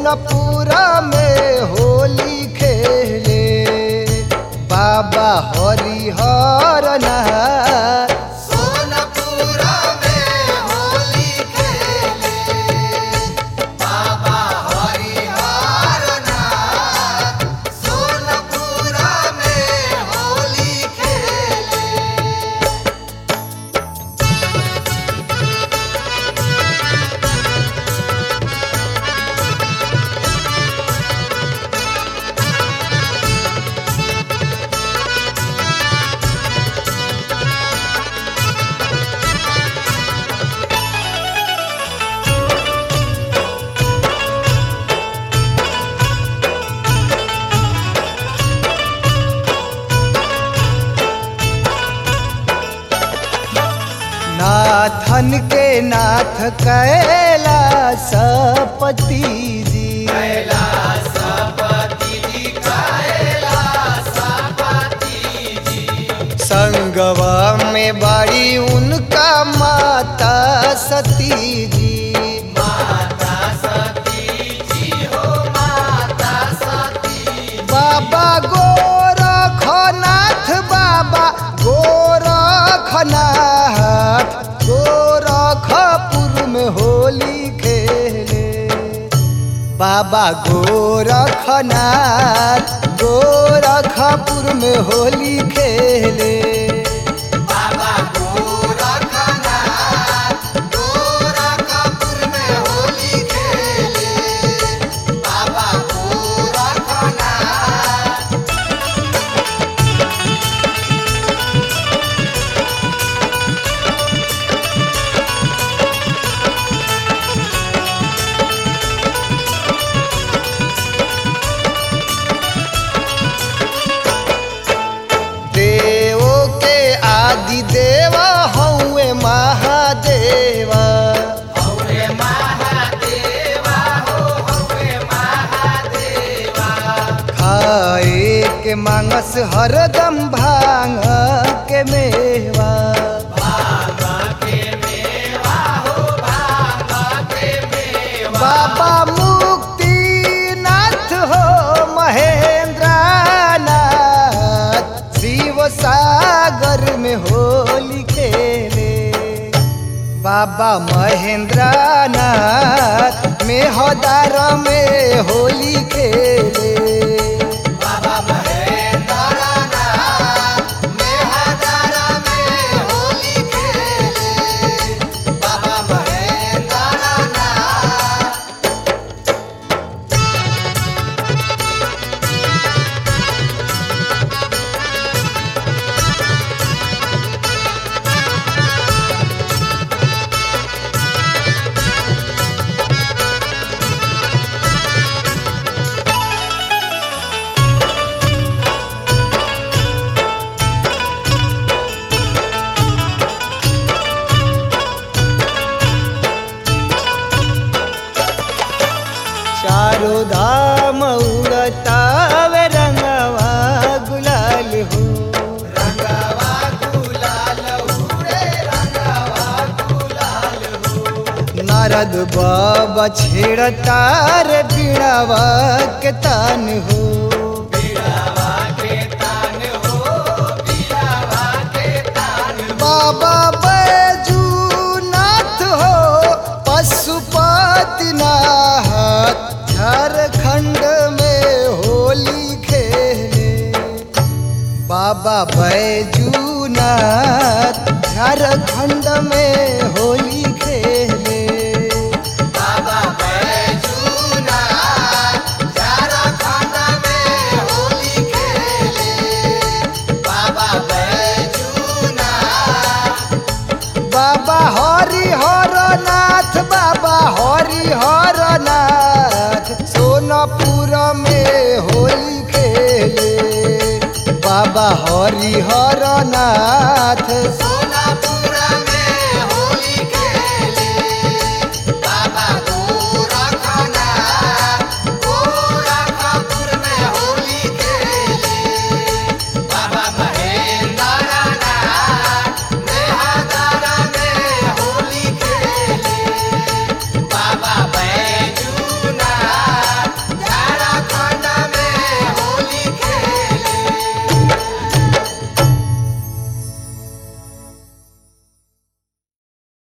सोनपुर में होली खेले बाबा हरिहर नाथ। सोनपुर में होली खेले बाबा हरिहर नाथ। सोनपुर में होली खेले। नाथन के नाथ कैलासपति जी। कैलासपति जी, कैलासपति जी। संगवा में बड़ी उनका माता सती जी। माता सती जी हो माता सती। बाबा गोरखनाथ, बाबा गोरखनाथ गोरखपुर में होली खेले बाबा गोरखनाथ गोरखपुर में होली खेले। बाबा गोरखनाथ गोरखपुर में होली खेले। बाबा गोरखनाथ। देवों के आदि देवा हउए महादेवा। हौरे महादेवा हो हौरे महादेवा। खाए के मांगस हरदम भांग के मेवा। भांग के मेवा हो भांग के मेवा। बाबा मुक्तिनाथ हो महेंद्रनाथ शिव सागर में होली खेले बाबा महेंद्रनाथ मेहदार में होली खेले। बाबा महेंद्रनाथ मेहदार में होली खेले। बाबा महेंद्रनाथ। चारों धाम उड़तावे रंगवा गुलाल हो। रंगवा गुलाल उड़े रंगवा गुलाल हो। नारद बाबा छेड़तार बीड़ावा के तान हो। बीड़ावा के तान हो बीड़ावा के तान हो। बाबा बैजूनाथ हो पशुपतिनाथ झारखंड में होली खेले बाबा बैजूनाथ झारखंड में होली खेले। बाबा बैजूनाथ झारखंड में होली खेले। बाबा बैजूनाथ। बाबा हरिहर नाथ, बाबा हरिहर नाथ सोनपुर में होली खेले बाबा हरिहर नाथ। सोनपुर